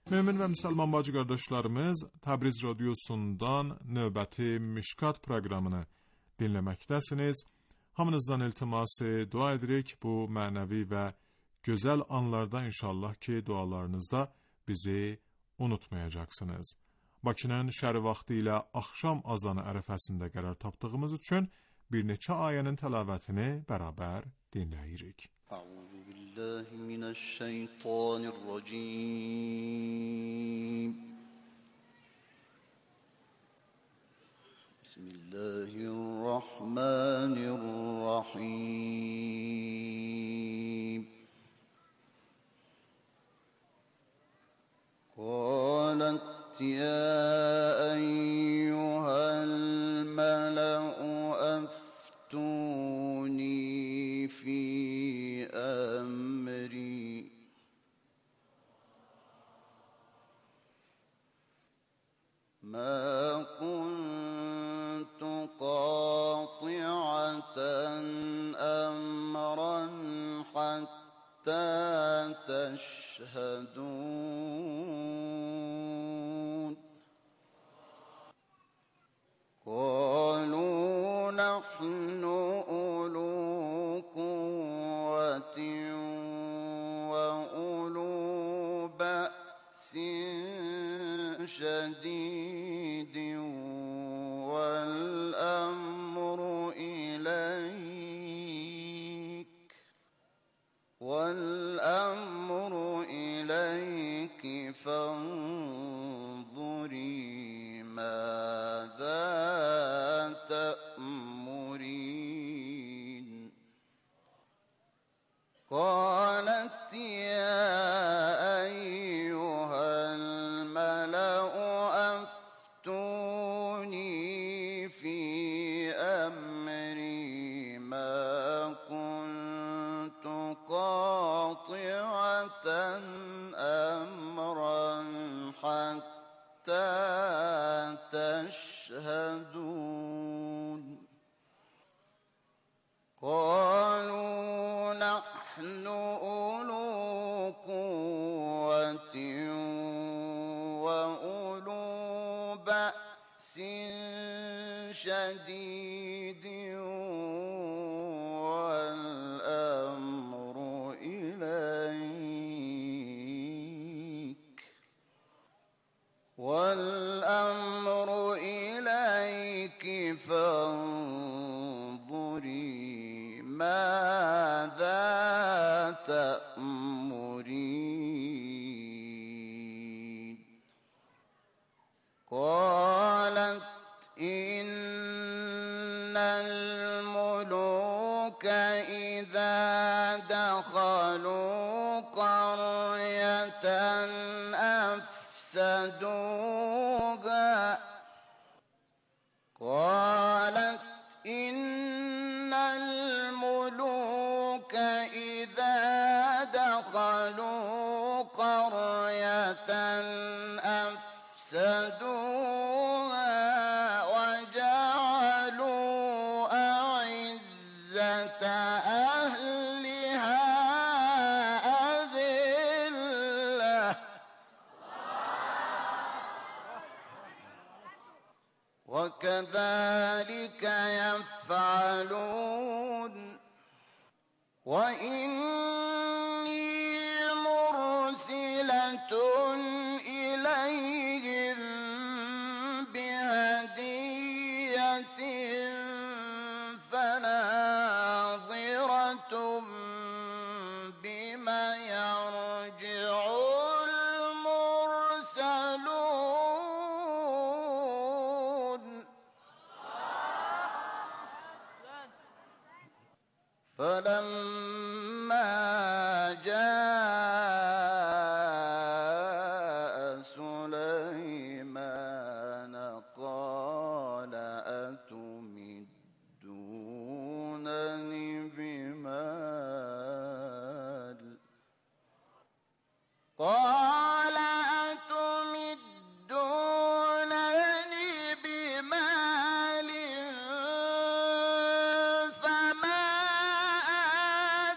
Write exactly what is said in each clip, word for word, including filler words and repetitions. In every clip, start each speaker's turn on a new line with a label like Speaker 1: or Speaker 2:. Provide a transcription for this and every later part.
Speaker 1: Mömin və müsəlman bacı qardaşlarımız, Təbriz radiosundan növbəti Mişkat proqramını dinləməkdəsiniz. Hamınızdan iltiması dua edirik bu mənəvi və gözəl anlarda inşallah ki dualarınızda bizi unutmayacaqsınız. Bakının şəri vaxtı ilə axşam azanı ərəfəsində qərar tapdığımız üçün bir neçə ayənin təlavətini bərabər dinləyirik.
Speaker 2: Əuzu billahi mineşşeytanirracim. Bismillahirrahmanirrahim. قالت يا أيها الملأ أفتوني في أمري ما كنت قاطعة أمرا حتى تشهدون قالوا نحن أولو قوة وأولو بأس شديد والأمر إليك والأمر إليك فانظري ماذا تأمرين قالت يا أيها الملأ أفتوني في أمري ما كنت قاطعة أمرا حتى تشهدون قالوا نحن أولو قوة وأولو بأس شديد والأمر إليك والأمر إليك فانظري ماذا تأمرين قالت إن الملوك إذا دخلوا قرية أفسدوها قالت إن الملوك إذا دخلوا قرية أفسدوها وجعلوا أعزة أهلها أذلة وكذلك يفعلون وإني مرسلة إليهم بهدية فناظرة بما يرجع المرسلون فلما جاء سليمان قال أتمدونني بمال قال أتمدونني بمال فما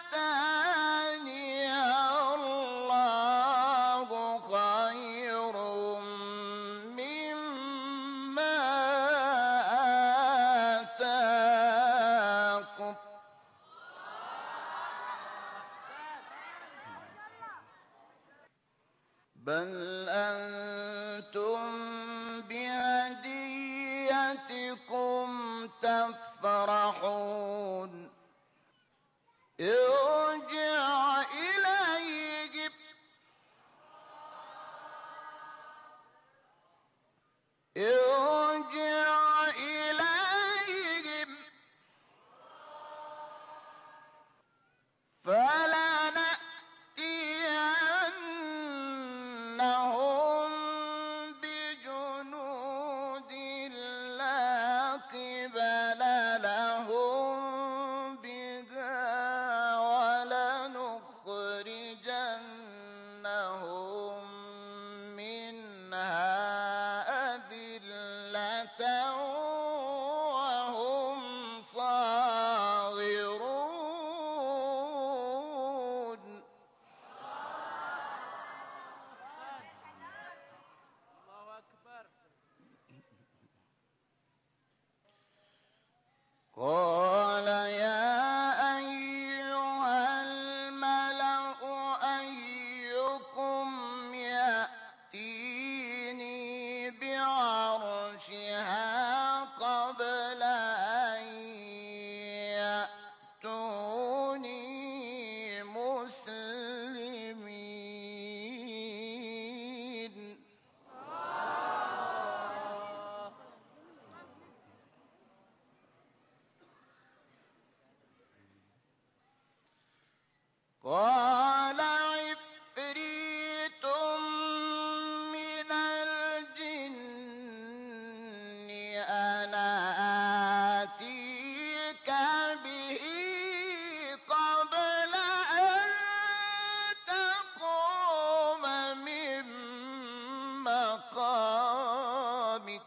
Speaker 2: بل أنتم بهديتكم تفرحون ارجع إليهم ارجع إليهم فلنأتينهم بجنود لا قبل لهم بها ولنخرجنهم منها أذلة وهم صاغرون
Speaker 3: الله أكبر.
Speaker 2: قال يا أيها الملأ أيكم يأتيني بعرشها قبل أن يأتوني مسلمين قال عفريت من الجن أنا آتيك به قبل أن تقوم من مقامك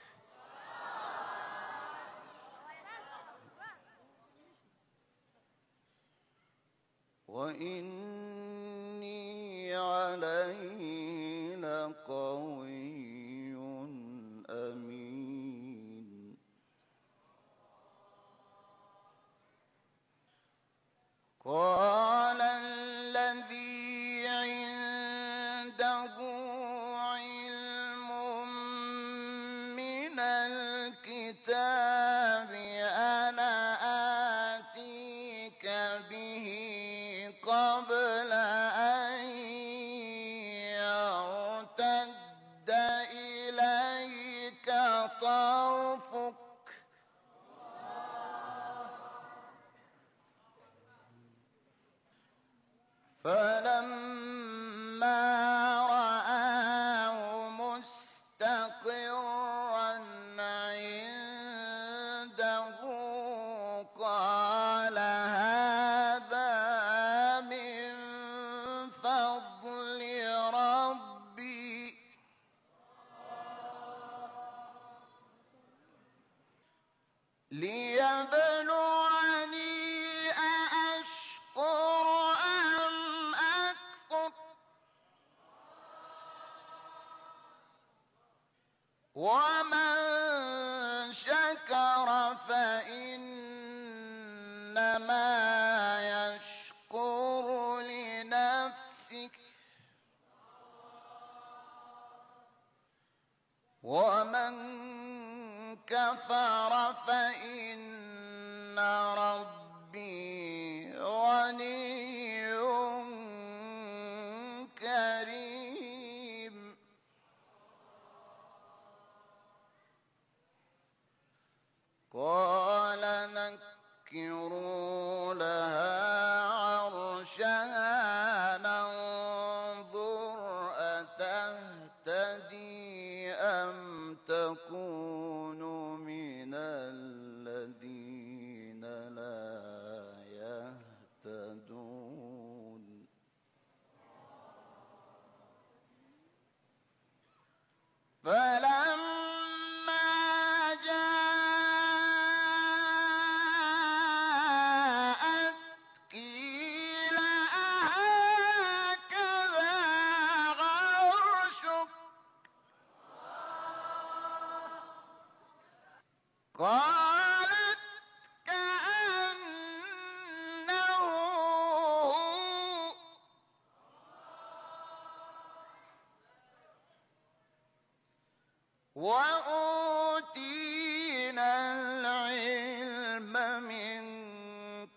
Speaker 2: وإني عليه لقوي أمين قال الذي عنده علم من الكتاب أنا آتيك به قبل أن يرتد إليك طرفك فلما رآه مستقرا عنده قال هذا من فضل ربي ليبلوني أأشكر أم أكفر ومن شكر فإنما يشكر لنفسه ومن كفر فإن ربي غني كريم قال نكروا له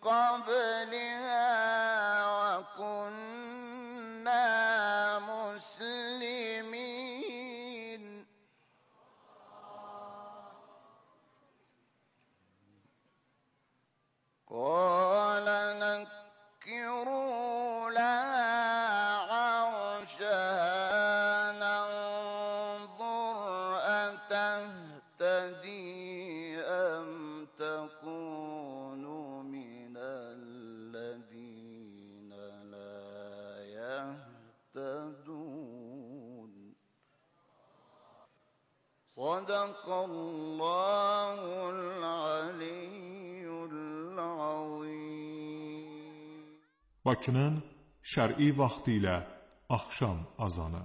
Speaker 2: قبلها وكنا مسلمين قال نكروا لها عرشها ننظر أتهتدي أم تكون من الذين لا يهتدون صدق الله العلي العظيم.
Speaker 1: Bakının şər'i vaxtı ilə axşam azanı.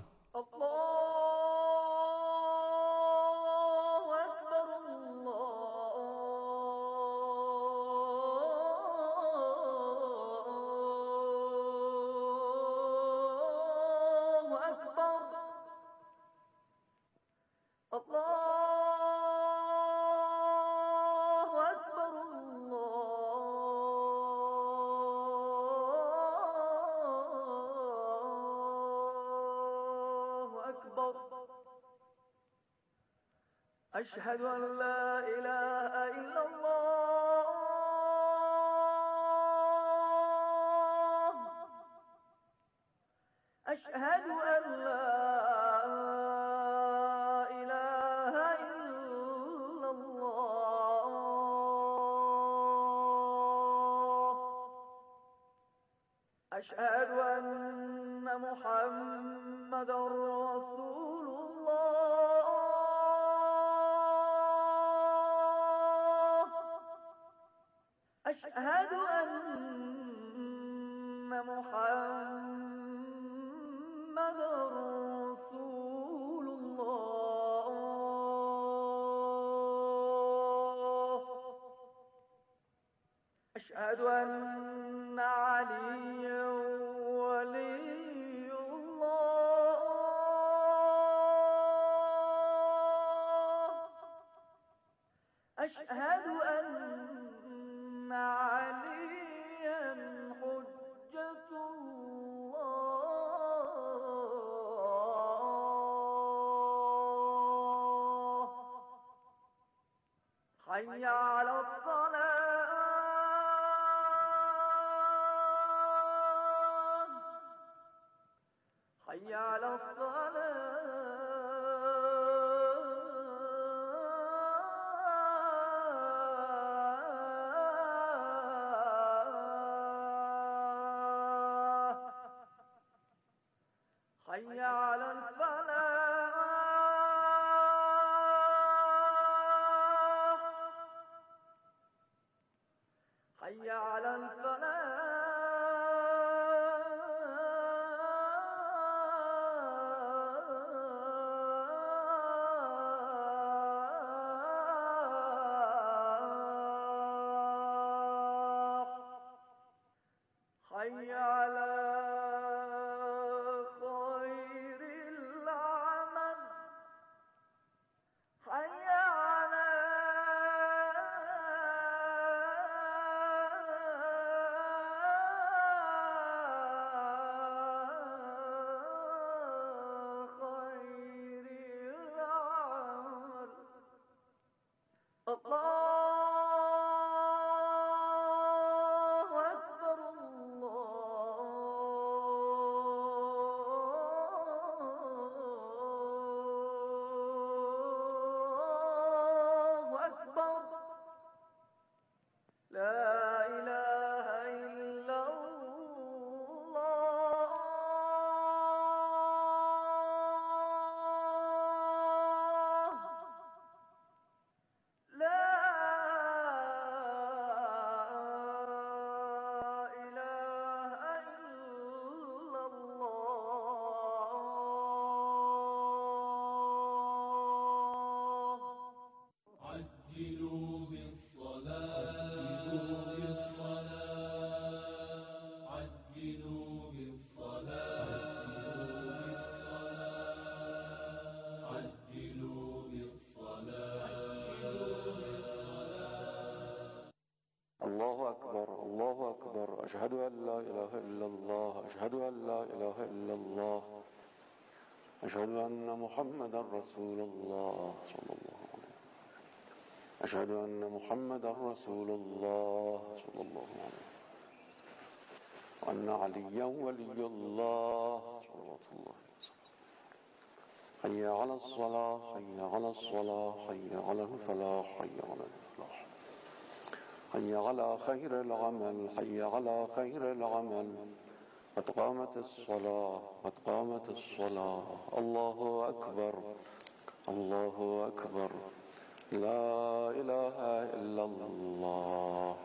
Speaker 3: أشهد أن لا إله إلا الله أشهد أن لا إله إلا الله أشهد أن محمد رسول الله أشهد أن محمد رسول الله أشهد أن عليا ولي الله أشهد أن عليا حجة الله حي على الصلاة حي على الصلاة حي على الفلاح حي على الفلاح حي على الله أكبر الله
Speaker 4: أشهد أن لا إله إلا الله أشهد أن لا إله إلا الله أشهد أن محمدا رسول الله صلى الله عليه وسلم أشهد أن محمدا رسول الله صلى الله عليه وسلم وأن عليا ولي الله صلوات الله وسلامه. حي على الصلاة حي على الصلاة حي على الفلاح حي على الفلاح حي على خير العمل حي على خير العمل قد قامت الصلاة قد قامت الصلاة. الله أكبر الله أكبر لا إله إلا الله.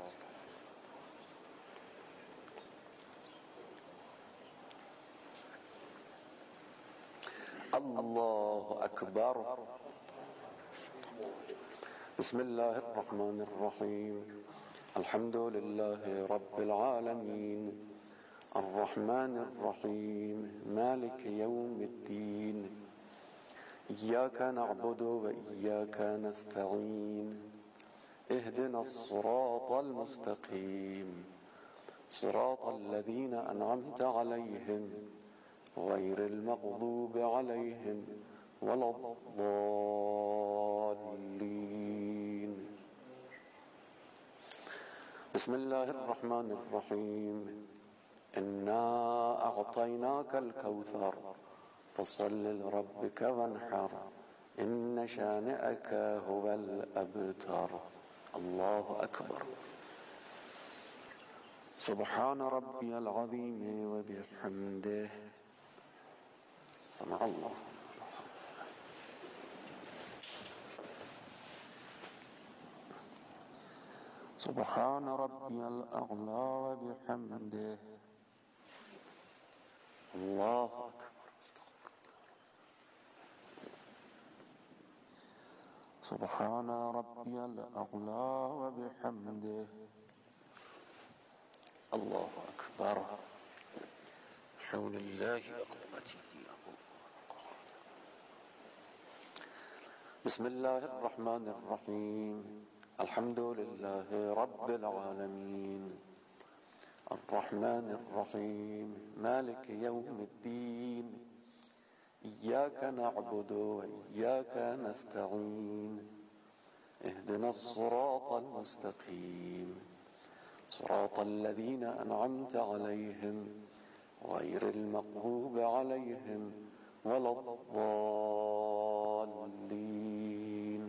Speaker 4: الله أكبر. بسم الله الرحمن الرحيم. الحمد لله رب العالمين الرحمن الرحيم مالك يوم الدين إياك نعبد وإياك نستعين اهدنا الصراط المستقيم صراط الذين أنعمت عليهم غير المغضوب عليهم ولا الضالين. بسم الله الرحمن الرحيم. إنا أعطيناك الكوثر فصل لربك وانحر إن شانئك هو الأبتر. الله أكبر. سبحان ربي العظيم وبحمده. سمع الله. سبحان ربي الأعلى وبحمده. الله أكبر. سبحان ربي الأعلى وبحمده. الله أكبر. حول الله وقوته. بسم الله الرحمن الرحيم. الحمد لله رب العالمين الرحمن الرحيم مالك يوم الدين إياك نعبد وإياك نستعين اهدنا الصراط المستقيم صراط الذين أنعمت عليهم غير المغضوب عليهم ولا الضالين.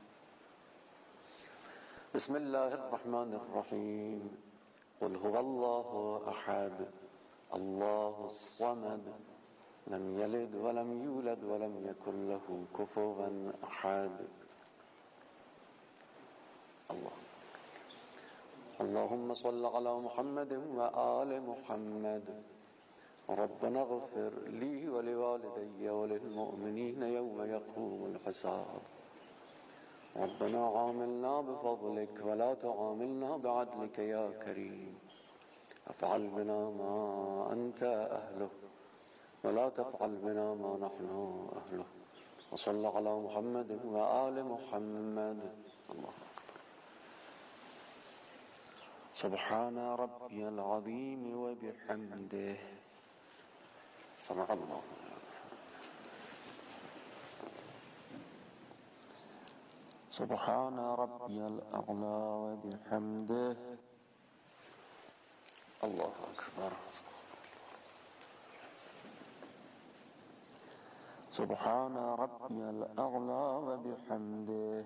Speaker 4: بسم الله الرحمن الرحيم. قل هو الله أحد الله الصمد لم يلد ولم يولد ولم يكن له كفوا أحد. الله. اللهم صل على محمد وآل محمد. ربنا اغفر لي ولوالدي وللمؤمنين يوم يقوم الحساب. ربنا عاملنا بفضلك ولا تعاملنا بعدلك يا كريم. افعل بنا ما أنت أهله ولا تفعل بنا ما نحن أهله. وصل على محمد وآل محمد. الله أكبر. سبحان ربي العظيم وبحمده. سمع الله. سبحان ربي الأعلى وبحمده. الله أكبر. سبحان ربي الأعلى وبحمده.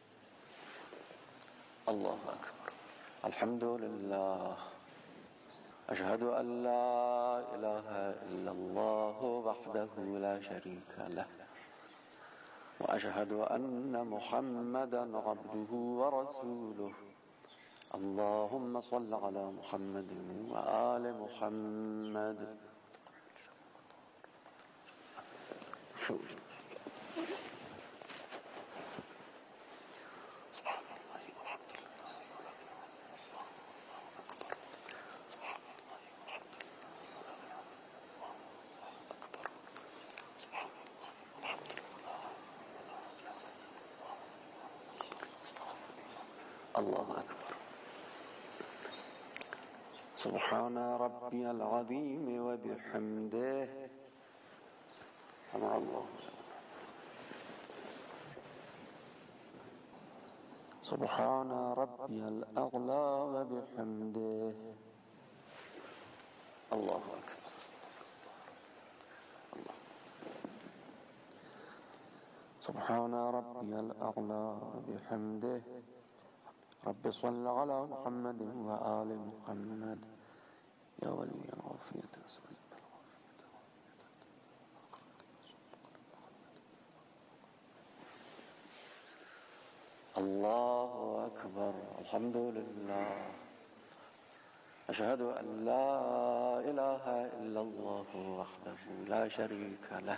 Speaker 4: الله أكبر. الحمد لله. أشهد أن لا إله إلا الله وحده لا شريك له وأشهد أن محمدا عبده ورسوله. اللهم صل على محمد وآل محمد. الله أكبر. سبحان ربي العظيم وبحمده سمع الله سبحان ربي الأعلى وبحمده الله أكبر الله سبحان ربي الأعلى وبحمده رب صل على محمد وآل محمد يا ولي العافية أسأل الله أكبر الحمد لله أشهد أن لا إله إلا الله وحده لا شريك له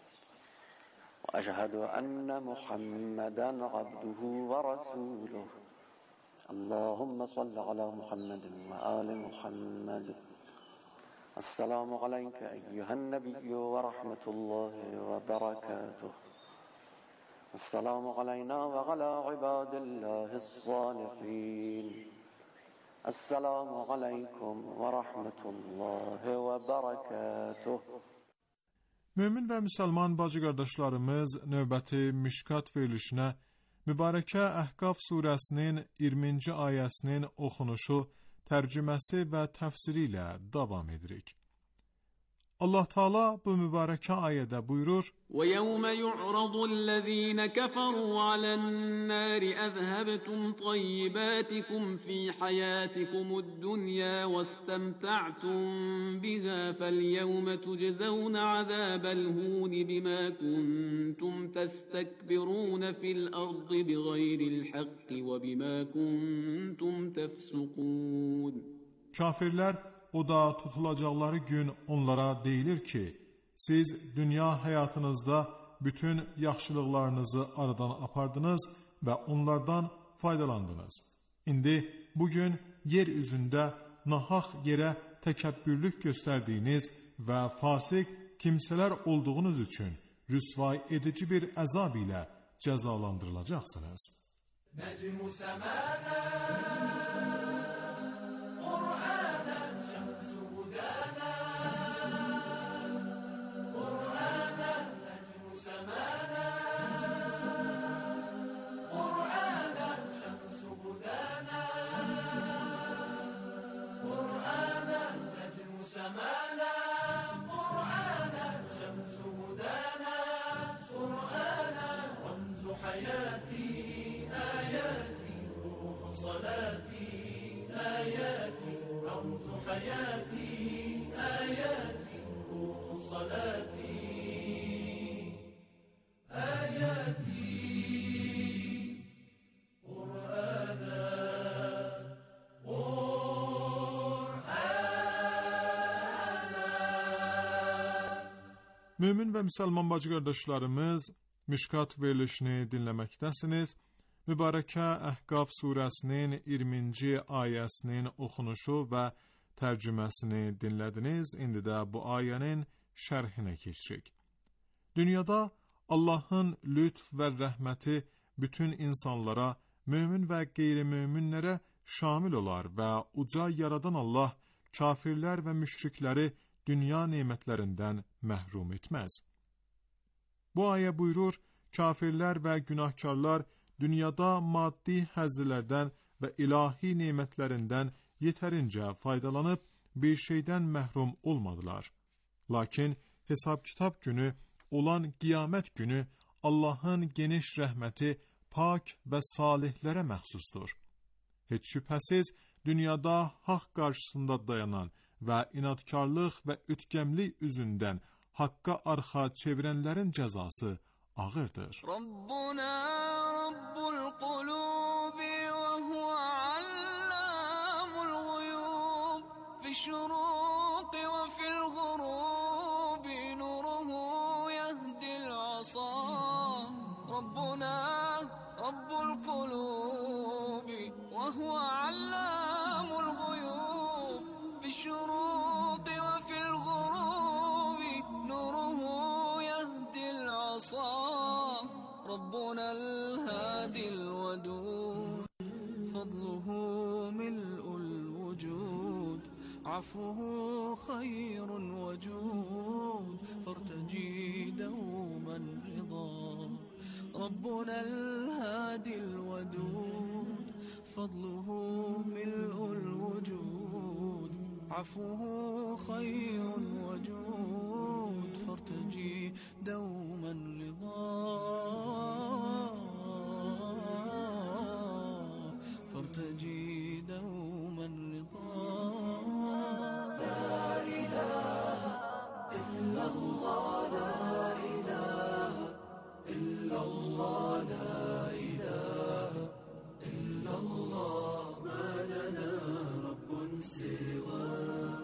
Speaker 4: وأشهد أن محمدا عبده ورسوله اللهم صل على محمد وآل محمد السلام عليك أيها النبي ورحمة الله وبركاته السلام علينا وعلى عباد الله الصالحين السلام عليكم ورحمة الله وبركاته.
Speaker 1: Mömin və müsəlman bacı qardaşlarımız, növbəti Mişkat verilişinə mübarəkə Əhqaf surəsinin iyirminci ayəsinin oxunuşu, tərcüməsi və təfsiri ilə davam edirik. Allah Teala bu mübarəkə ayədə buyurur:
Speaker 5: وَيَوْمَ يُعْرَضُ الَّذِينَ كَفَرُوا عَلَى النَّارِ أَذْهَبْتُمْ طَيِّبَاتِكُمْ فِي حَيَاتِكُمُ الدُّنْيَا وَاسْتَمْتَعْتُمْ بِهَا فَالْيَوْمَ تُجْزَوْنَ عَذَابَ الْهُونِ بِمَا كُنْتُمْ تَسْتَكْبِرُونَ فِي الْأَرْضِ بِغَيْرِ الْحَقِّ وَبِمَا كُنْتُمْ تَفْسُقُونَ. Kafirlər oda tutulacaqları gün onlara deyilir ki, siz dünya həyatınızda bütün yaxşılıqlarınızı aradan apardınız və onlardan faydalandınız. İndi bugün yer üzündə nahaq yerə təkəbbürlük göstərdiyiniz və fasik kimsələr olduğunuz üçün rüsvay edici bir əzab ilə cəzalandırılacaqsınız. Nəcmu səmənə Mömin və müsəlman bacı qardaşlarımız, Mişkat verilişini dinləməkdəsiniz. Mübarəkə Əhqaf surəsinin iyirminci ayəsinin oxunuşu və tərcüməsini dinlədiniz. İndi də bu ayənin şərhinə keçirik. Dünyada Allahın lütf və rəhməti bütün insanlara, mömin və qeyri-möminlərə şamil olar və uca yaradan Allah kafirlər və müşrikləri dünya nemətlərindən məhrum etməz. Bu ayə buyurur, kafirlər və günahkarlar dünyada maddi həzzilərdən və ilahi nemətlərindən yetərincə faydalanıb bir şeydən məhrum olmadılar. Lakin hesab-kitab günü olan qiyamət günü Allahın geniş rəhməti pak və salihlərə məxsusdur. Heç şübhəsiz dünyada haqq qarşısında dayanan və inadkarlıq və ütkəmlik üzündən haqqa arxa çevirənlərin cəzası ağırdır. Rabbuna Rabbul qulubi və huve allamul ghuyub fi şuruqi və fil ghurubi nuruhu yehdil asa. Rabbuna Rabbul qulubi və huve allamul ghuyub fi şuruqi və fil ghurubi nuruhu yehdil asa. ربنا الهادي الودود فضله ملء الوجود
Speaker 6: عفوه خير وجود فارتجي دوما رضا ربنا الهادي الودود فضله ملء الوجود عفوه خير وجود فارتجي دوما رضا فارتجي دوما رضا لا إله إلا الله لا إله إلا الله لا إله إلا الله ما لنا رب سواه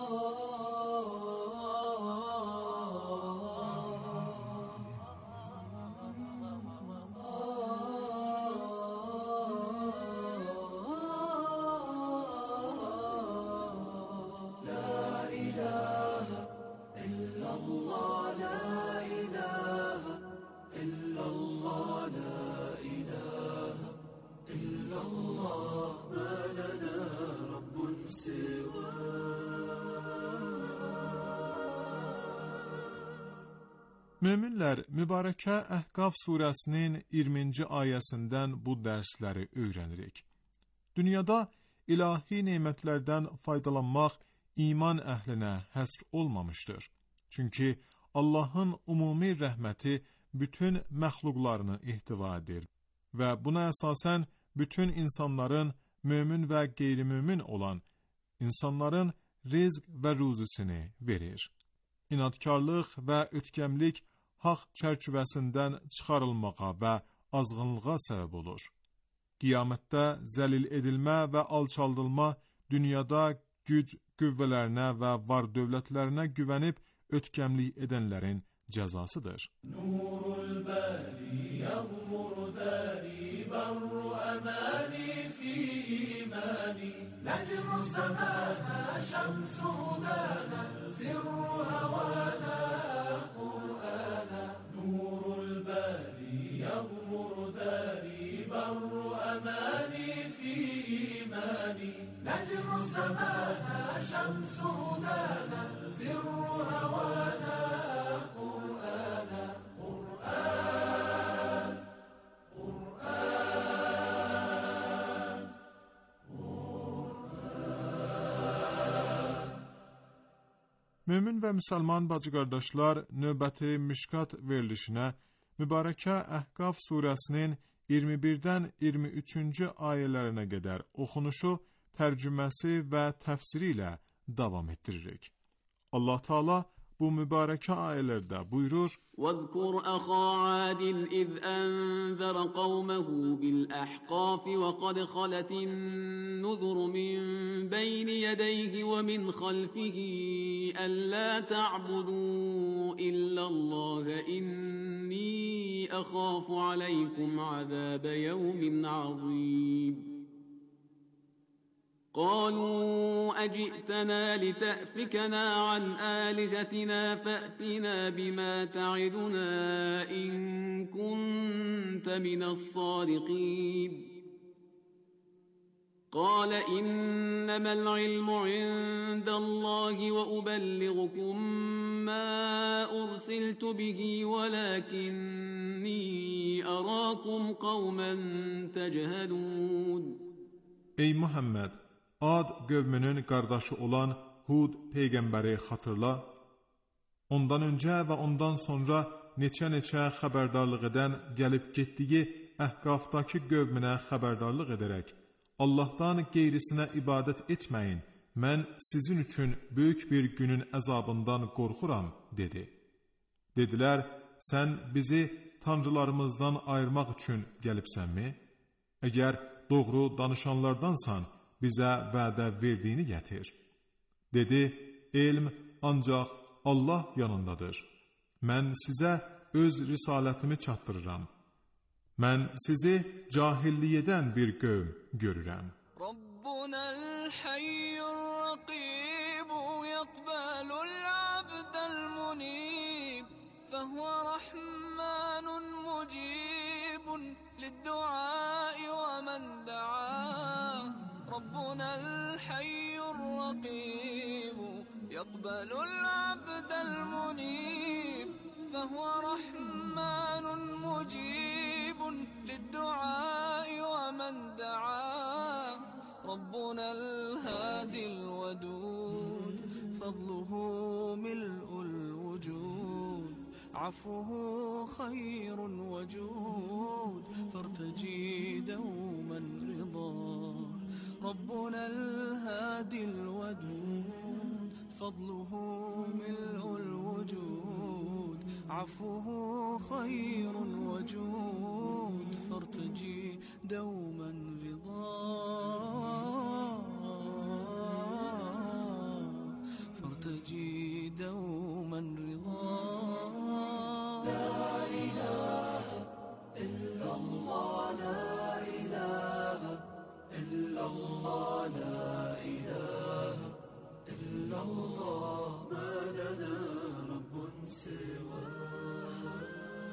Speaker 5: Möminlər mübarəkə Əhqaf surəsinin iyirminci ayəsindən bu dərsləri öyrənirik. Dünyada ilahi nemətlərdən faydalanmaq iman əhlinə həsr olmamışdır. Çünki Allahın ümumi rəhməti bütün məxluqlarını ihtiva edir və buna əsasən bütün insanların, mömin və qeyri-mömin olan insanların rizq və ruzisini verir. İnadkarlıq və ötkəmlik haqq çərçivəsindən çıxarılmağa və azğınlığa səbəb olur. Qiyamətdə zəlil edilmə və alçaldılma dünyada güc qüvvələrinə və var dövlətlərinə güvənib ötkəmlik edənlərin cəzasıdır. Nurul bəri yağmur dəri barru əməni fi imani nəcmu səmənə şəmsu dənə sirru həvənə Qur'anə Nurul bəri yağmur dəri barru əməni fi imani nəcmu səmənə şəmsu dənə sirru həvənə Mömin və müsəlman bacı-qardaşlar, növbəti Mişkat verilişinə mübarəkə Əhqaf surəsinin iyirmi birdən iyirmi üçüncü ayələrinə qədər oxunuşu, tərcüməsi və təfsiri ilə davam etdiririk. Allah Teala bu mübarəkə ayələrdə buyurur:
Speaker 7: وَاذْكُرْ أَخَا عَادٍ إِذْ أَنذَرَ قَوْمَهُ بِالْأَحْقَافِ وَقَدْ خَلَتِ النُّذُرُ مِنْ بَيْنِ يَدَيْهِ وَمِنْ خَلْفِهِ أَلَّا تَعْبُدُوا إِلَّا اللَّهَ إِنِّي أَخَافُ عَلَيْكُمْ عَذَابَ يَوْمٍ عَظِيمٍ قالوا أجئتنا لتأفكنا عن آلهتنا فأتنا بما تعدنا إن كنت من الصادقين قال إنما العلم عند الله وأبلغكم ما أرسلت به ولكني أراكم قوما تجهلون
Speaker 5: Ey Muhammed! Ad qövmünün qardaşı olan Hud peyğəmbəri xatırla. Ondan öncə və ondan sonra neçə-neçə xəbərdarlıq edən gəlib getdiyi Əhqafdakı qövmünə xəbərdarlıq edərək, Allahdan qeyrisinə ibadət etməyin, mən sizin üçün böyük bir günün əzabından qorxuram, dedi. Dedilər, sən bizi tanrılarımızdan ayırmaq üçün gəlibsənmi? Əgər doğru danışanlardansan, bizə vədə verdiyini gətir. Dedi, elm ancaq Allah yanındadır. Mən sizə öz risalətimi çatdırıram. Mən sizi cahilliyədən bir qövm görürəm.
Speaker 6: Rabbunəl hayyur raqib yaqbalul abdəl munib fəhvə rahmanun mucibun lid-duai və mən da'a ربنا الحي الرقيب يقبل العبد المنيب فهو رحمن مجيب للدعاء ومن دعاه ربنا الهادي الودود فضله ملء الوجود عفوه خير وجود فارتجي دوما رضاه ربنا الهادي الودود فضله ملء الوجود عفوه خير وجود فارتجي دوما رضاه فارتجي دوما رضاه لا إله إلا الله لا إله إلا الله لا إله إلا الله ما لنا رب سواه.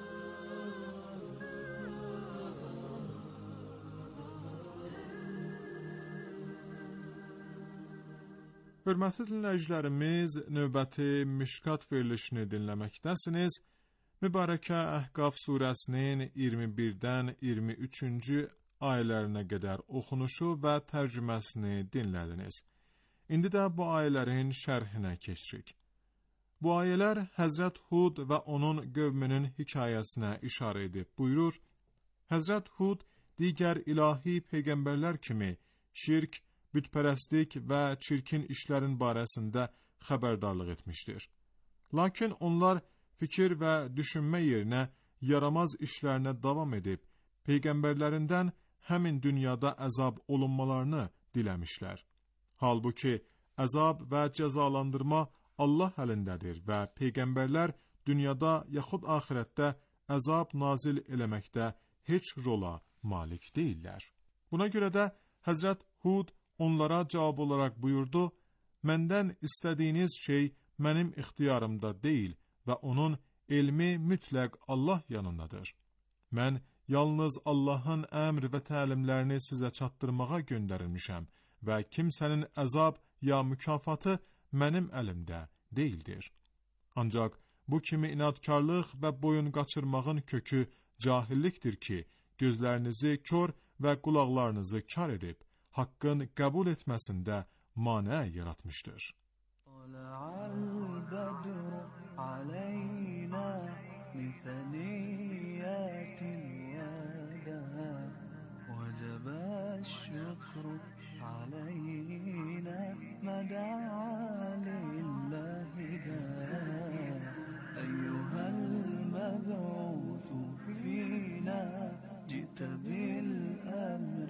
Speaker 1: Hörmətli dinləyicilərimiz, növbəti Mişkat verilişini dinləməkdəsiniz. Mübarəkə Əhqaf surəsinin iyirmi birdən iyirmi üçüncü ayələrinə qədər oxunuşu və tərcüməsini dinlədiniz. İndi də bu ayələrin şərhinə keçirik. Bu ayələr Həzrət Hud və onun qövmünün hekayəsinə işarə edib buyurur. Həzrət Hud digər ilahi peyğəmbərlər kimi şirk, bütpərəstlik və çirkin işlərin barəsində xəbərdarlıq etmişdir. Lakin onlar fikir və düşünmə yerinə yaramaz işlərinə davam edib, peyğəmbərlərindən həmin dünyada əzab olunmalarını diləmişlər. Halbuki əzab və cəzalandırma Allah əlindədir və peyğəmbərlər dünyada yaxud axirətdə əzab nazil eləməkdə heç rola malik deyirlər. Buna görə də Həzrət Hud onlara cavab olaraq buyurdu, məndən istədiyiniz şey mənim ixtiyarımda deyil və onun elmi mütləq Allah yanındadır. Mən yalnız Allahın əmr və təlimlərini sizə çatdırmağa göndərilmişəm və kimsənin əzab ya mükafatı mənim əlimdə deyildir. Ancaq bu kimi inadkarlıq və boyun qaçırmağın kökü cahillikdir ki, gözlərinizi kör və qulaqlarınızı kar edib, haqqın qəbul etməsində manə yaratmışdır.
Speaker 6: جئت بالأمر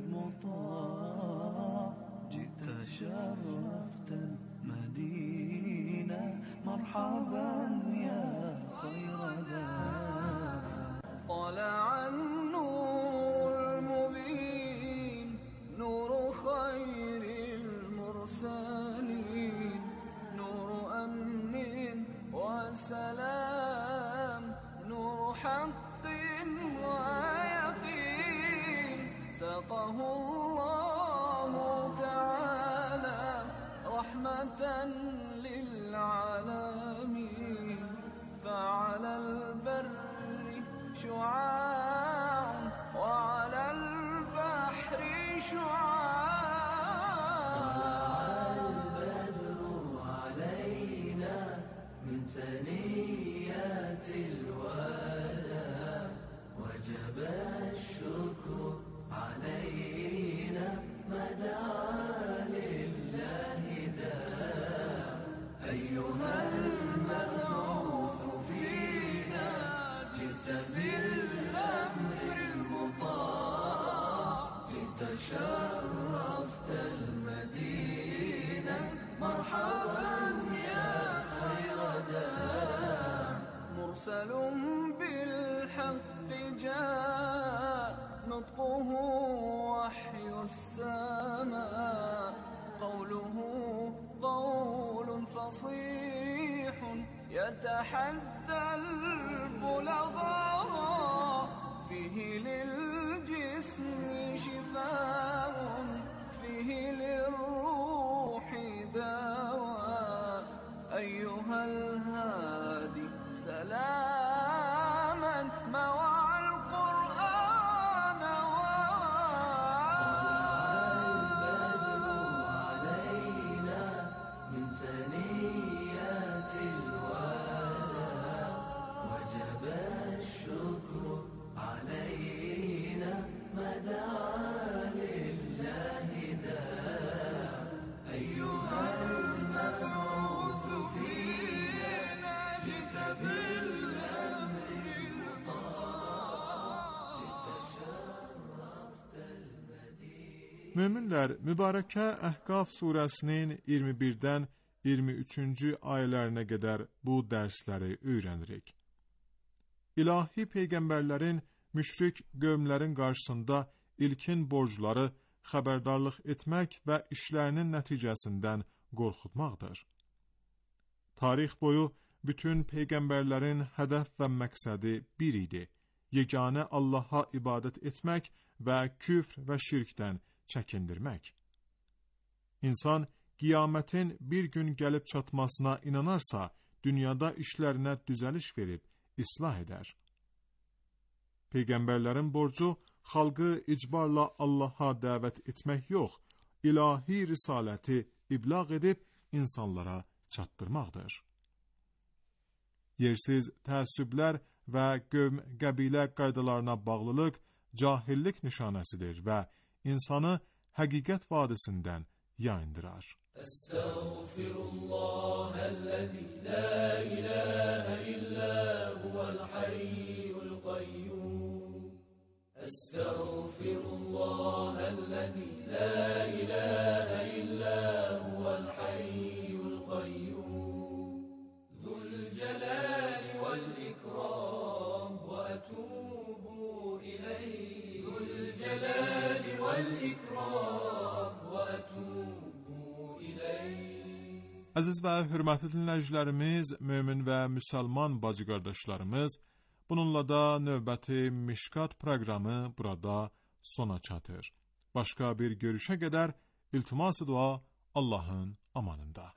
Speaker 6: المطاع جئت شرفت المدينة مرحبا يا خير داع طلع النور المبين نور خير المرسلين نور أمن وسلام نور حق ساقه الله تعالى رحمة للعالمين فعلى البر شعاع وعلى البحر شعاع طلع البدر علينا من ثنيات الوداع وجب الشكر علينا مدعا لله داع أيها المبعوث فينا جئت بالأمر المطاع جئت شرفت المدينة مرحبا يا خير داع مرسل بالحق جاء نطقه وحي السماء قوله قول فصيح يتحدى البلغاء فيه للجسم شفاء فيه للروح دواء
Speaker 1: Möminlər, mübarəkə Əhqaf surəsinin iyirmi birdən iyirmi üçüncü ayələrinə qədər bu dərsləri öyrənirik. İlahi peyğəmbərlərin müşrik qövmlərin qarşısında ilkin borcları xəbərdarlıq etmək və işlərinin nəticəsindən qorxutmaqdır. Tarix boyu bütün peyğəmbərlərin hədəf və məqsədi bir idi: yeganə Allaha ibadət etmək və küfr və şirkdən çəkindirmək. İnsan qiyamətin bir gün gəlib çatmasına inanarsa, dünyada işlərinə düzəliş verib islah edər. Peyğəmbərlərin borcu xalqı icbarla Allaha dəvət etmək yox, ilahi risaləti iblağ edib insanlara çatdırmaqdır. Yersiz təəssüblər və qövm qəbilə qaydalarına bağlılıq cahillik nişanəsidir və insanı həqiqət vadisindən yayındırar. Estağfirullahəl-ləzi la ilahə illə huvəl-hayyul qayyum. Estağfirullahəl-ləzi la ilahə illə huvəl-hayyul qayyum. Zul-cəlali vəl-ikram və ətubu iləyh. Zul-cəlali vəl-ikram və ətubu iləyh. Əziz və hörmətli dinləyicilərimiz, mömin və müsəlman bacı qardaşlarımız, bununla da növbəti Mişkat proqramı burada sona çatır. Başqa bir görüşə qədər iltimas-ı dua Allahın amanında.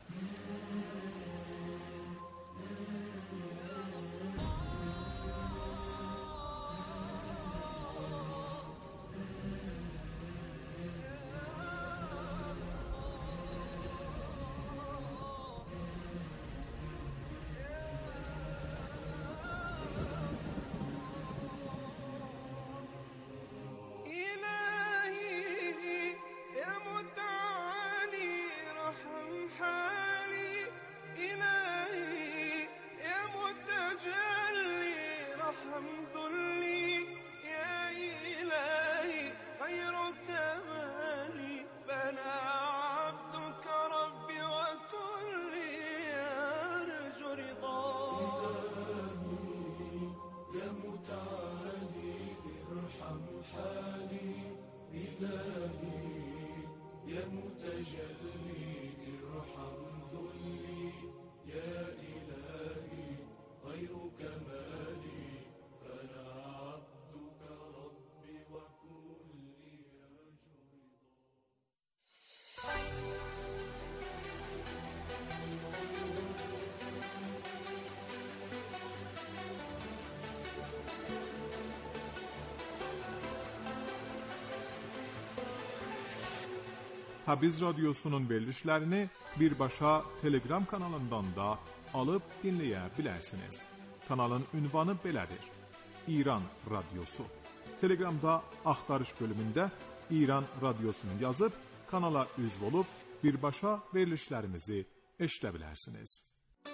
Speaker 1: Tabriz Radyosu'nun verilişlerini birbaşa Telegram kanalından da alıp dinleyebilirsiniz. Kanalın ünvanı belədir: İran Radyosu. Telegramda axtarış bölümündə İran Radyosunu yazıb kanala üzv olub birbaşa verilişlərimizi eşidə bilərsiniz.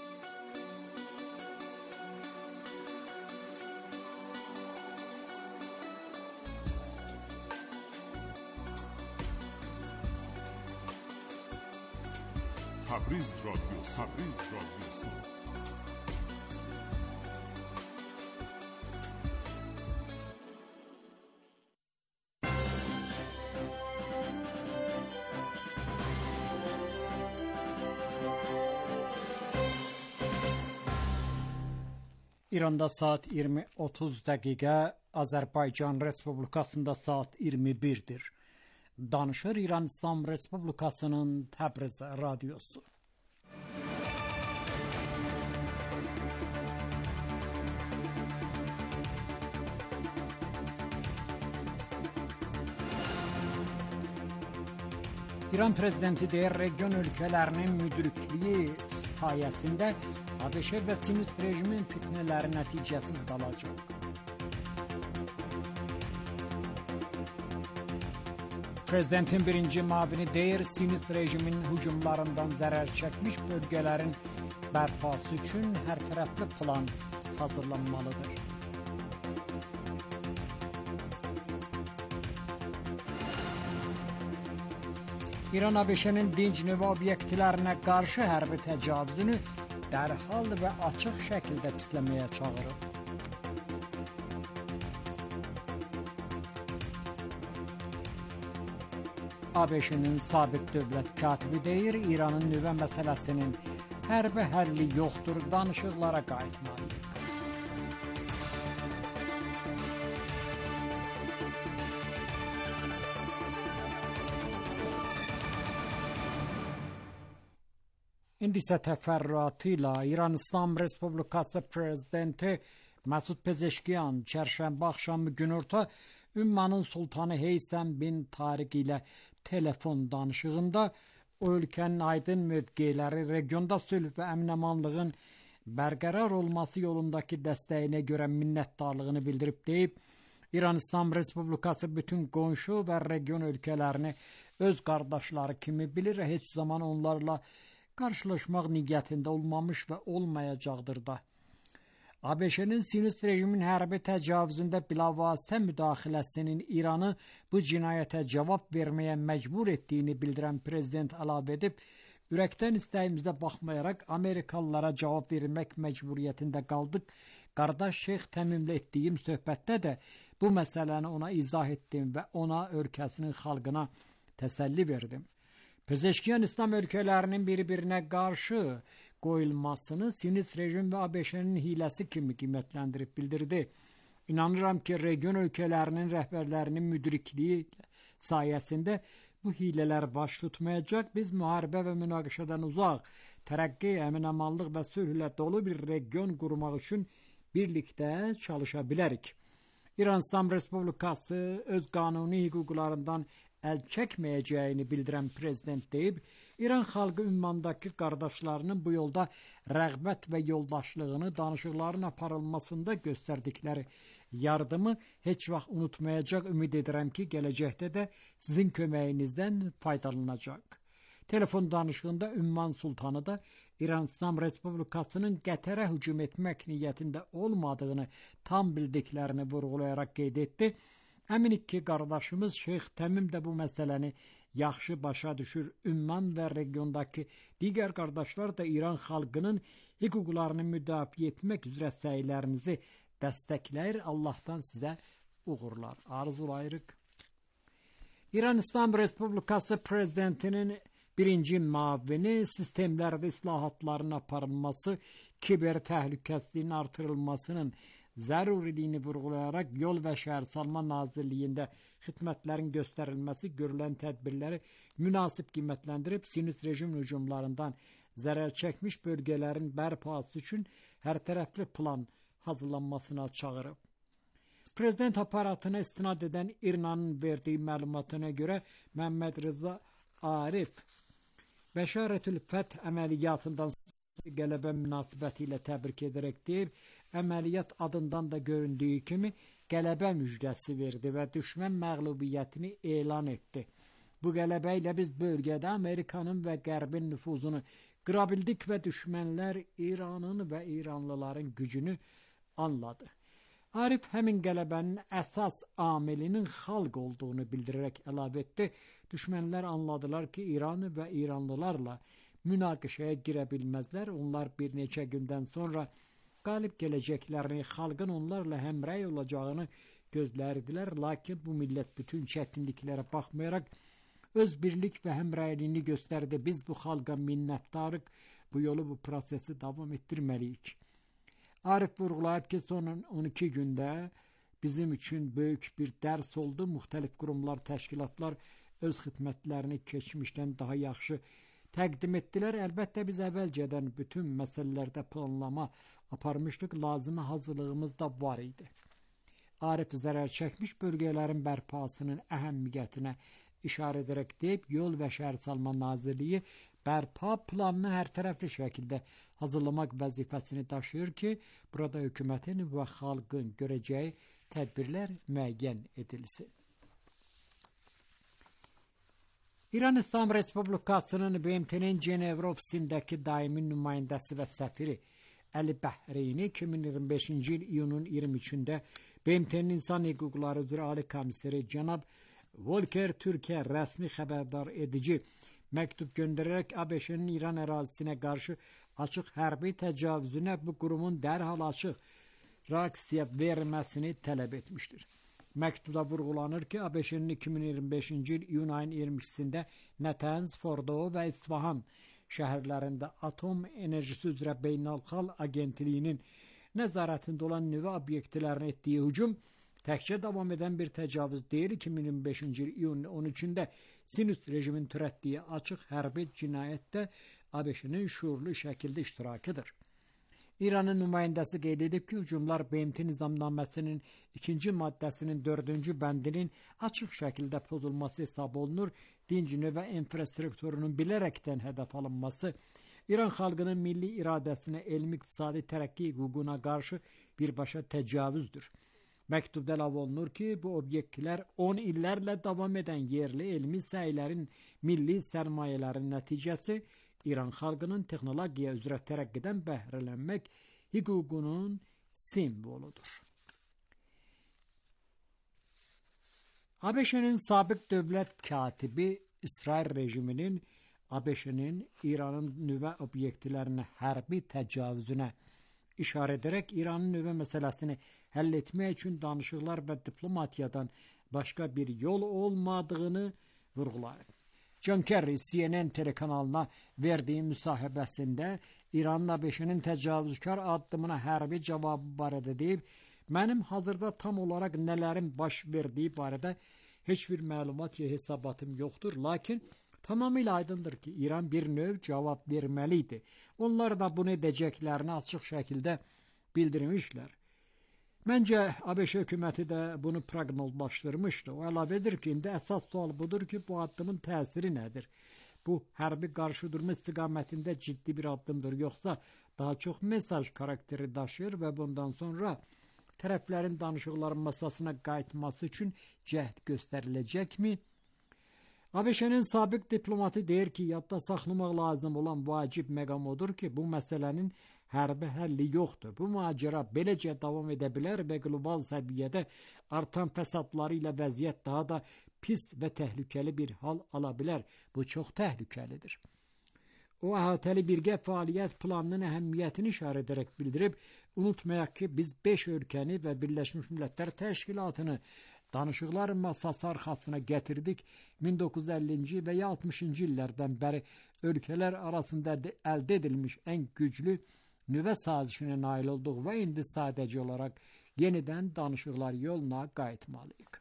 Speaker 1: Tabriz Radyosu, Tabriz Radyosu.
Speaker 8: İranda saat iyirmi otuz dəqiqə, Azərbaycan Respublikasında saat iyirmi birdir. Danışır İran İslam Respublikasının Təbriz Radyosu. İran prezidenti deyir, region ölkələrinin müdrikliyi sayəsində ABŞ və Sinist rejimin fitnələri nəticəsiz qalacaq. Prezidentin birinci mavini deyir, Sinist rejimin hücumlarından zərər çəkmiş bölgələrin bərpası üçün hər tərəfli plan hazırlanmalıdır. İran ABŞ-nin dinc nüvə obyektlərinə qarşı hərbi təcavüzünü dərhal və açıq şəkildə pisləməyə çağırıb. ABŞ-nin sabit dövlət katibi deyir, İranın nüvə məsələsinin hərbi həlli yoxdur, danışıqlara qayıtmalıyıq. İndi isə təfərrüatı ilə İran İslam Respublikası Prezidenti Məsud Pezeşkiyan çərşənbə axşamı günorta Ümmanın Sultanı Heysəm bin Tariq ilə telefon danışığında o ölkənin aydın mövqeləri regionda sülh və əmin-amanlığın bərqərar olması yolundakı dəstəyinə görə minnətdarlığını bildirib deyib, İran İslam Respublikası bütün qonşu və region ölkələrini öz qardaşları kimi bilir və heç zaman onlarla qarşılaşmaq niyyətində olmamış və olmayacaqdır da. ABŞ-nin Siyonist rejimin hərbi təcavüzündə bilavasitə müdaxiləsinin İranı bu cinayətə cavab verməyə məcbur etdiyini bildirən prezident əlavə edib, ürəkdən istəyimizdə baxmayaraq Amerikalılara cavab vermək məcburiyyətində qaldıq. Qardaş Şeyx Təmimlə etdiyim söhbətdə də bu məsələni ona izah etdim və ona ölkəsinin xalqına təsəlli verdim. Pezeşkiyan İslam ölkələrinin bir-birinə qarşı qoyulmasını Siyonist rejim və ABŞ-nin hiləsi kimi qiymətləndirib bildirdi. İnanıram ki, region ölkələrinin rəhbərlərinin müdrikliyi sayəsində bu hilələr baş tutmayacaq. Biz müharibə və münaqişədən uzaq, tərəqqi, əmin-amanlıq və sülhlə dolu bir region qurmaq üçün birlikdə çalışa bilərik. İran İslam Respublikası öz qanuni hüquqlarından əl çəkməyəcəyini bildirən prezident deyib, İran xalqı ümmandakı qardaşlarının bu yolda rəğbət və yoldaşlığını danışıqların aparılmasında göstərdikləri yardımı heç vaxt unutmayacaq. Ümid edirəm ki, gələcəkdə də sizin köməyinizdən faydalanacaq. Telefon danışığında Ümman Sultanı da İran İslam Respublikasının Qətərə hücum etmək niyyətində olmadığını tam bildiklərini vurğulayaraq qeyd etdi. Əminik ki, qardaşımız Şeyx Təmim də bu məsələni yaxşı başa düşür. Ümman və regiondakı digər qardaşlar da İran xalqının hüquqlarını müdafiə etmək üzrə səylərinizi dəstəkləyir. Allahdan sizə uğurlar arzulayırıq. İran İslam Respublikası prezidentinin birinci müavini sistemlərdə islahatların aparılması, kiber təhlükəsizliyin artırılmasının zəruriliyini vurğulayaraq Yol və Şəhərsalma Nazirliyində xidmətlərin göstərilməsi görülən tədbirləri münasib qiymətləndirib, Siyonist rejim hücumlarından zərər çəkmiş bölgələrin bərpası üçün hərtərəfli plan hazırlanmasına çağırıb. Prezident aparatına istinad edən İRNA-nın verdiyi məlumatına görə Məhəmməd Rıza Arif Bəşarətül Fəth əməliyyatından qələbə münasibəti ilə təbrik edərək deyib, əməliyyat adından da göründüyü kimi qələbə müjdəsi verdi və düşmən məğlubiyyətini elan etdi. Bu qələbə ilə biz bölgədə Amerikanın və Qərbin nüfuzunu qıra bildik və düşmənlər İranın və İranlıların gücünü anladı. Arif həmin qələbənin əsas amilinin xalq olduğunu bildirərək əlavə etdi. Düşmənlər anladılar ki, İran və İranlılarla münaqişəyə girə bilməzlər. Onlar bir neçə gündən sonra qalib gələcəklərini, xalqın onlarla həmrəy olacağını gözlərdilər. Lakin bu millət bütün çətinliklərə baxmayaraq öz birlik və həmrəyliyini göstərdi. Biz bu xalqa minnətdarıq. Bu yolu, bu prosesi davam etdirməliyik. Arif vurğulayıb ki, son on iki gündə bizim üçün böyük bir dərs oldu. Müxtəlif qurumlar, təşkilatlar öz xidmətlərini keçmişdən daha yaxşı təqdim etdilər. Əlbəttə biz əvvəlcədən bütün məsələlərdə planlama aparmışdıq. Lazımi hazırlığımız da var idi. Arif zərər çəkmiş bölgələrin bərpasının əhəmiyyətinə işarə edərək deyib, Yol və Şəhərsalma Nazirliyi bərpa planını hər tərəfli şəkildə hazırlamaq vəzifəsini daşıyır ki, burada hökumətin və xalqın görəcəyi tədbirlər müəyyən edilsin. İran İslam Respublikasının B M T-nin Cenevra ofisindəki daimi nümayəndəsi və səfiri Əli Bəhreyni iki min iyirmi beşinci il iyunun iyirmi üçündə B M T-nin İnsan Hüquqları üzrə Ali komissari cənab Volker Türkiyə rəsmi xəbərdar edici mektup göndererek A B Ş'nin İran ərazisinə qarşı açıq hərbi təcavüzünə bu qurumun dərhal açıq reaksiya verməsini tələb etmişdir. Məktubda vurğulanır ki, A B Ş'nin iki min iyirmi beşinci il iyun ayının iyirmi ikisində Natanz, Fordo və İsfahan şəhərlərində atom enerjisi üzrə beynəlxalq agentliyinin nəzarətində olan nüvə obyektlərinə etdiyi hücum təkcə davam edən bir təcavüz deyil, iki min iyirmi beşinci il iyunun on üçündə Sinüst rejimin törətdiyi açıq hərbi cinayətdə A B Ş'nin şuurlu şəkildə iştirakıdır. İranın nümayəndəsi qeyd edib ki, hücumlar B M T nizamnaməsinin ikinci maddəsinin dördüncü bəndinin açıq şəkildə pozulması hesab olunur, dinc nüvə infrastrukturunun bilərəkdən hədəf alınması, İran xalqının milli iradəsinə, elmi-iqtisadi tərəqqi hüququna qarşı birbaşa təcavüzdür. Məktubda əlavə olunur ki, bu obyektlər on illərlə davam edən yerli elmi səylərin, milli sərmayələrin nəticəsi, İran xalqının texnologiya üzrə tərəqqidən bəhrələnmək hüququnun simvoludur. A B Ş'nin sabiq dövlət katibi İsrail rejiminin A B Ş'nin İranın nüvə obyektlərinə hərbi təcavüzünə işarə edərək İranın nüvə məsələsini həll etmək üçün danışıqlar və diplomatiyadan başqa bir yol olmadığını vurğulayır. John Kerry C N N telekanalına verdiyi müsahibəsində İranın A B Ş'nin təcavüzkar addımına hərbi cavabı barədə deyib, mənim hazırda tam olaraq nələrin baş verdiyi barədə heç bir məlumat ya hesabatım yoxdur, lakin tamamilə aydındır ki, İran bir növ cavab verməli idi. Onlar da bunu edəcəklərini açıq şəkildə bildirmişlər. Məncə, A B Ş hökuməti də bunu proqnozlaşdırmışdı. O əlavə edir ki, indi əsas sual budur ki, bu addımın təsiri nədir? Bu, hərbi qarşıdurma istiqamətində ciddi bir addımdır, yoxsa daha çox mesaj karakteri daşıyır və bundan sonra tərəflərin danışıqların masasına qayıtması üçün cəhd göstəriləcəkmi? A B Ş'nin sabiq diplomatı deyir ki, yadda saxlamaq lazım olan vacib məqam odur ki, bu məsələnin hərbi həlli yoxdur. Bu macera beləcə davam edə bilər və qlobal səviyyədə artan fəsadları ilə vəziyyət daha da pis və təhlükəli bir hal ala bilər. Bu çox təhlükəlidir. O, əhatəli birgə fəaliyyət planının əhəmiyyətini işarə edərək bildirib, unutmayaq ki, biz beş ölkəni və Birləşmiş Millətlər Təşkilatını danışıqlar masası arxasına gətirdik. min doqquz yüz əllinci və ya altmışıncı illərdən bəri ölkələr arasında əldə edilmiş ən güclü nüvə sazişinə nail olduq və indi sadəcə olaraq yenidən danışıqlar yoluna qayıtmalıyıq.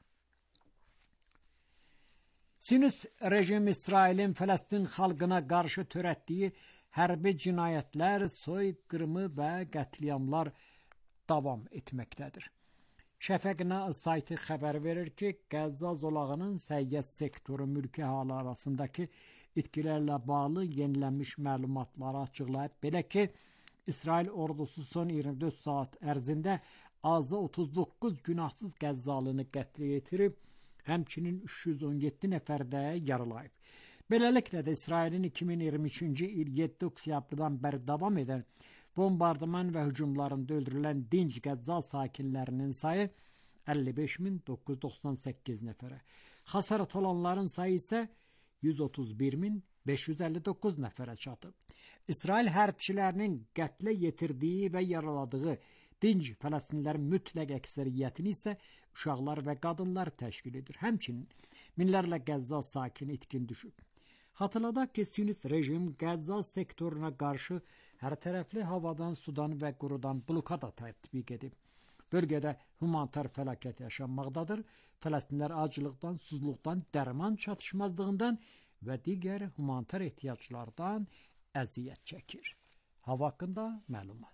Speaker 8: Sinüst rejim İsrailin Fələstin xalqına qarşı törətdiyi hərbi cinayətlər, soyqırımı və qətliamlar davam etməkdədir. Şəfəqinə saytı xəbər verir ki, Qəzza zolağının səyyət sektoru mülki halı arasındakı itkilərlə bağlı yenilənmiş məlumatları açıqlayıb. Belə ki, İsrail ordusu son iyirmi dörd saat ərzində azı otuz doqquz günahsız Qəzzalını qətlə yetirib, həmçinin üç yüz on yeddi nəfər də yaralayıb. Beləliklə də İsrailin iki min iyirmi üçüncü il yeddi oktyabrdan bəri davam edən bombardıman və hücumlarında öldürülən dinc Qəzza sakinlərinin sayı əlli beş min doqquz yüz doxsan səkkiz nəfərə. Xəsarət alanların sayı isə yüz otuz bir min beş yüz əlli doqquz nəfərə çatıb. İsrail hərbçilərinin qətlə yetirdiyi və yaraladığı dinc Fələstinlilərin mütləq əksəriyyətini isə uşaqlar və qadınlar təşkil edir. Həmçinin minlərlə Qəzza sakini itkin düşüb. Xatırladaq ki, Sinüst rejim Qəzza sektoruna qarşı hər tərəfli havadan, sudan və qurudan blokada tətbiq edib. Bölgədə humanitar fəlakət yaşanmaqdadır. Fələstinlər acılıqdan, susuzluqdan, dərman çatışmazlığından və digər humanitar ehtiyaclardan əziyyət çəkir. Hava haqqında məlumat.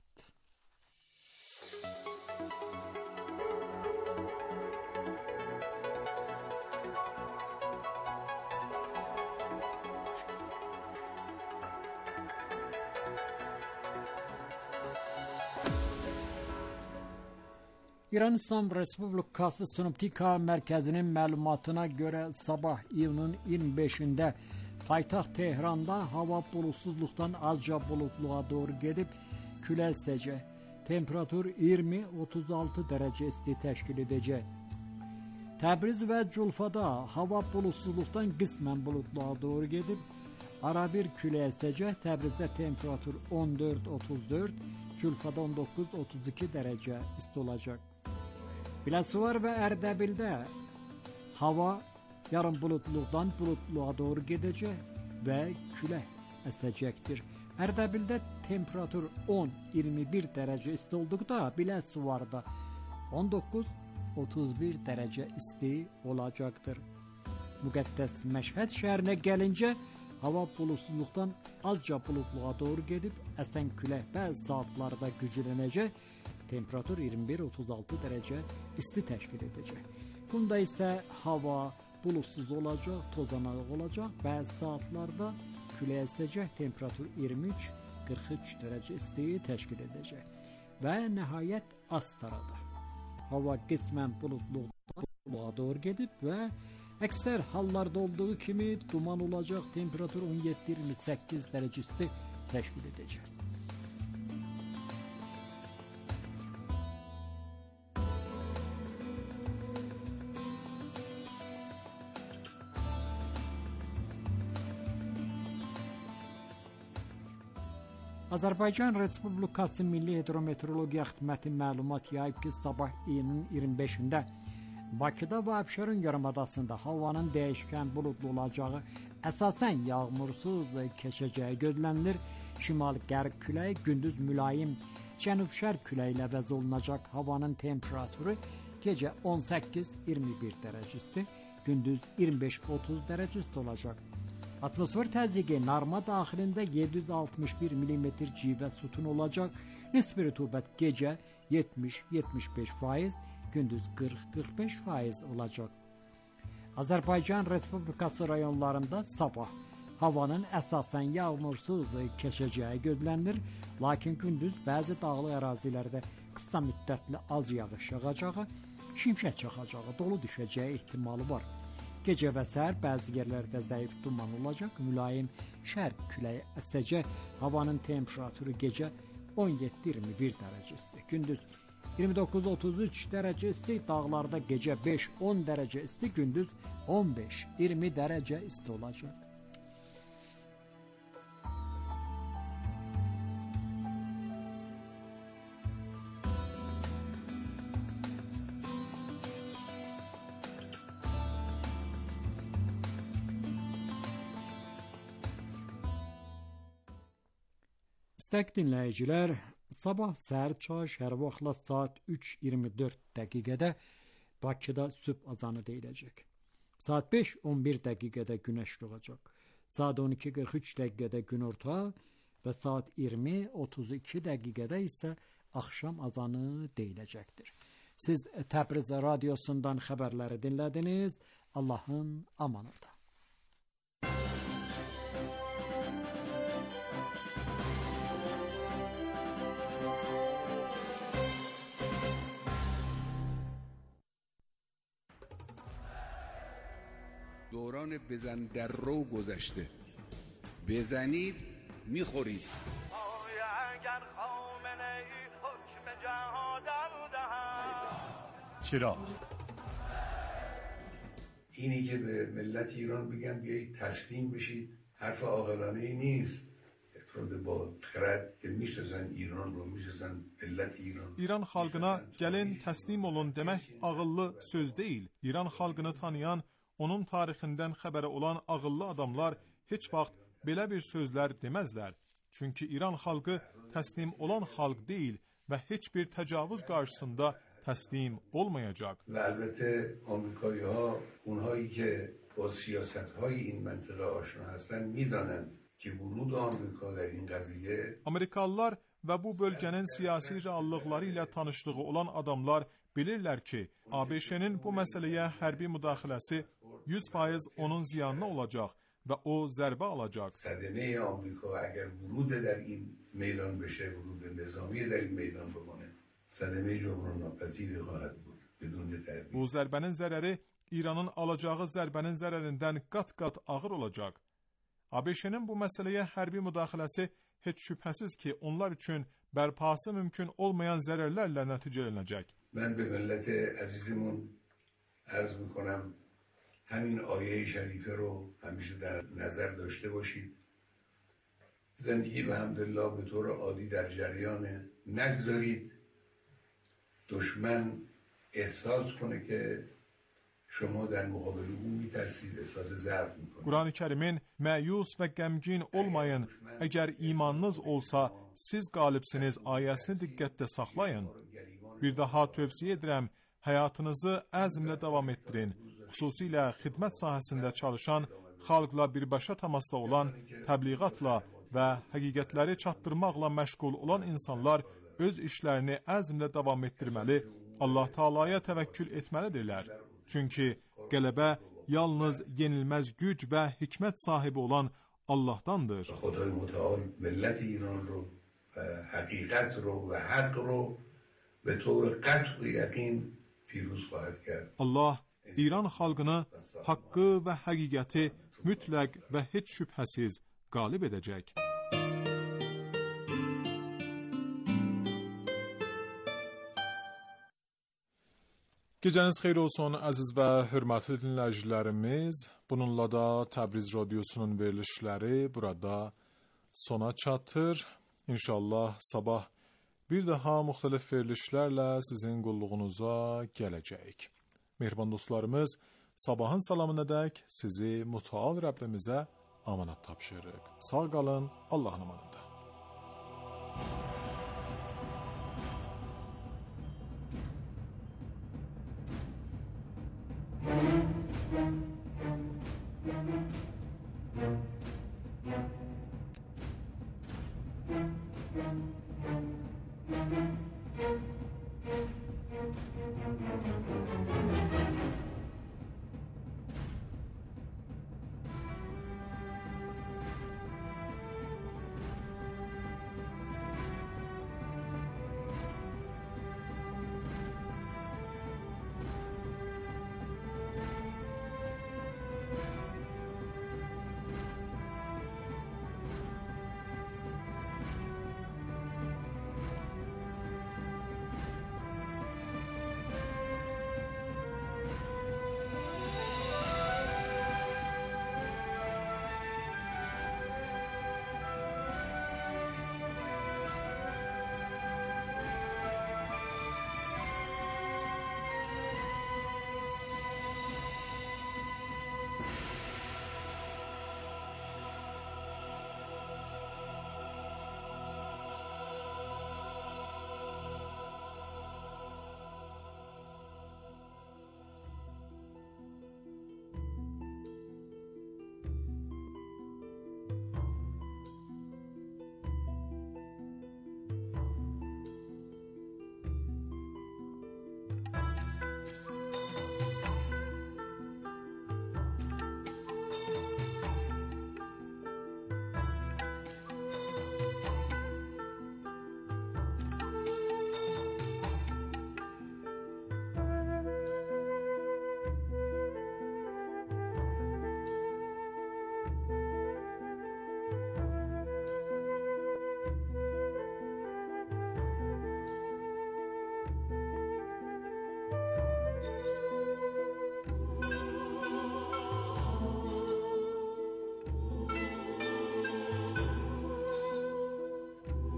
Speaker 8: İran İslam Respublikası Sinoptika Mərkəzinin məlumatına görə sabah iyunun iyirmi beşində paytaxt Tehranda hava bulutsuzluqdan azca bulutluğa doğru gedib küləş əsəcək. Temperatur iyirmi otuz altı dərəcə isti təşkil edəcək. Təbriz və Culfada hava bulutsuzluqdan qismən bulutluğa doğru gedib arabir külək əsəcək. Təbrizdə temperatur on dörd otuz dörd, Külfada on doqquz otuz iki dərəcə isti olacaq. Biləsuvar və Ərdəbildə hava yarım bulutluqdan bulutluğa doğru gedəcək və külək əsəcəkdir. Ərdəbildə temperatur on iyirmi bir dərəcə isti olduqda, Biləsuvarda on doqquz otuz bir dərəcə isti olacaqdır. Müqəddəs Məşhəd şəhərinə gəlincə, hava bulutsuzluqdan azca bulutluğa doğru gedib, əsən külək bəzi saatlarda güclənəcək, temperatur iyirmi bir otuz altı dərəcə isti təşkil edəcək. Bunda isə hava bulutsuz olacaq, tozanaq olacaq, bəzi saatlarda külək əsəcək, temperatur iyirmi üç qırx üç dərəcə isti təşkil edəcək. Və nəhayət Astarada hava qismən bulutluğa doğru gedib və əksər hallarda olduğu kimi duman olacaq, temperatur on yeddi iyirmi səkkiz dərəcə isti təşkil edəcək. Azərbaycan Respublikası Milli Hidrometeorologiya Xidməti məlumat yayıb ki, sabah iyunun iyirmi beşində Bakıda və Abşeron yarımadasında havanın dəyişkən buludlu olacağı, əsasən yağmursuz keçəcəyi gözlənilir. Şimal-qərb küləyi gündüz mülayim cənub-şərq küləyi ilə əvəz olunacaq. Havanın temperaturu gecə on səkkiz iyirmi bir dərəcə isti, gündüz iyirmi beş otuz dərəcə isti olacaq. Atmosfer təzyiqi Narma daxilində yeddi yüz altmış bir millimetr civə sütun olacaq. Nisbi rütubət gecə yetmiş yetmiş beş faiz, gündüz qırx qırx beş faiz olacaq. Azərbaycan Respublikası rayonlarında sabah havanın əsasən yağmursuz keçəcəyi gözlənilir, lakin gündüz bəzi dağlıq ərazilərdə qısa müddətli az yağış yağacağı, şimşək çaxacağı, dolu düşəcəyi ehtimalı var. Gecə və səhər bəzi yerlərdə zəif duman olacaq, mülayim şərq küləyi əsəcək. Havanın temperaturu gecə on yeddi iyirmi bir dərəcə isti, gündüz iyirmi doqquz otuz üç dərəcə isti, dağlarda gecə beş on dərəcə isti, gündüz on beş iyirmi dərəcə isti olacaq. İstək dinləyicilər, sabah səhər çay hər vaxtla saat üç iyirmi dörd dəqiqədə Bakıda sübh azanı deyiləcək. Saat beş on bir dəqiqədə günəş doğacaq. Saat on iki qırx üç dəqiqədə günorta və saat iyirmi otuz iki dəqiqədə isə axşam azanı deyiləcəkdir. Siz Təbriz radiosundan xəbərləri dinlədiniz. Allahın amanında.
Speaker 9: دوران بزن در رو گذشته بزنید میخورید
Speaker 3: اگر خامنه ای حکم جهادم دهد
Speaker 10: چرا؟
Speaker 4: اینی که به ملت ایران بگن بیایید تسلیم بشید حرف عاقلانه ای نیست. افراد با خرد که میسازن ایران رو میسازن ملت ایران.
Speaker 1: İran xalqına gəlin təslim olun demək ağıllı söz deyil. İran xalqını tanıyan, onun tarixindən xəbəri olan ağıllı adamlar heç vaxt belə bir sözlər deməzlər. Çünki İran xalqı təslim olan xalq deyil və heç bir təcavüz qarşısında təslim olmayacaq.
Speaker 4: Və əlbəttə Amerikayıha, اونهایی که با سیاست‌های این منطقه آشنا هستند میدانند که ورود آمریکا در این قضیه
Speaker 1: Amerikalılar və bu bölgənin siyasi reallıqları ilə tanışlığı olan adamlar bilirlər ki, ABŞ-nin bu məsələyə hərbi müdaxiləsi yüz faiz onun ziyanına olacaq və o zərbə alacaq.
Speaker 4: صدمه آمریکا اگر ورود در این میدان بشه، ورود نظامی در این میدان بکنه، صدمه جبران ناپذیری خواهد بود بدون تردید.
Speaker 1: Bu zərbənin zərəri İranın alacağı zərbənin zərərindən qat-qat ağır olacaq. ABŞ-nin bu məsələyə hərbi müdaxiləsi heç şübhəsiz ki, onlar üçün bərpası mümkün olmayan zərərlərlə nəticələnəcək.
Speaker 4: من به ملت عزیزمون عرض میکنم همین آیه شریفه رو همیشه در نظر داشته باشید
Speaker 9: زندگی به حمدالله به طور عادی در جریان نگذارید دشمن احساس کنه که şoma der muqabil o mütəssir əsas zəif midir.
Speaker 1: Quran-ı Kərimin məyus və qəmgin olmayın, əgər imanınız olsa, siz qalibsiniz ayəsini diqqətdə saxlayın. Bir daha tövsiyə edirəm, həyatınızı əzmlə davam etdirin. Xüsusilə xidmət sahəsində çalışan, xalqla birbaşa təmasda olan, təbliğatla və həqiqətləri çatdırmaqla məşğul olan insanlar öz işlərini əzmlə davam etdirməli, Allah Taalaya təvəkkül etməlidirlər. Çünki qələbə yalnız yenilməz güc və hikmət sahibi olan Allahdandır.
Speaker 9: Xuday Müteal millət İran ro və həqiqət ro və haqq ro به طور قطع و یقین پیروز خواهد کرد.
Speaker 1: Allah İran xalqını haqqı və həqiqəti mütləq və heç şübhəsiz qalib edəcək. Gecəniz xeyir olsun əziz və hörmətli dinləyicilərimiz. Bununla da Təbriz Radyosu'nun verilişləri burada sona çatır. İnşallah sabah bir daha müxtəlif verilişlərlə sizin qulluğunuza gələcəyik. Mehriban dostlarımız, sabahın salamınədək sizi mütəal Rəbbimizə amanat tapşırırıq. Sağ qalın, Allahın amanında. Thank you.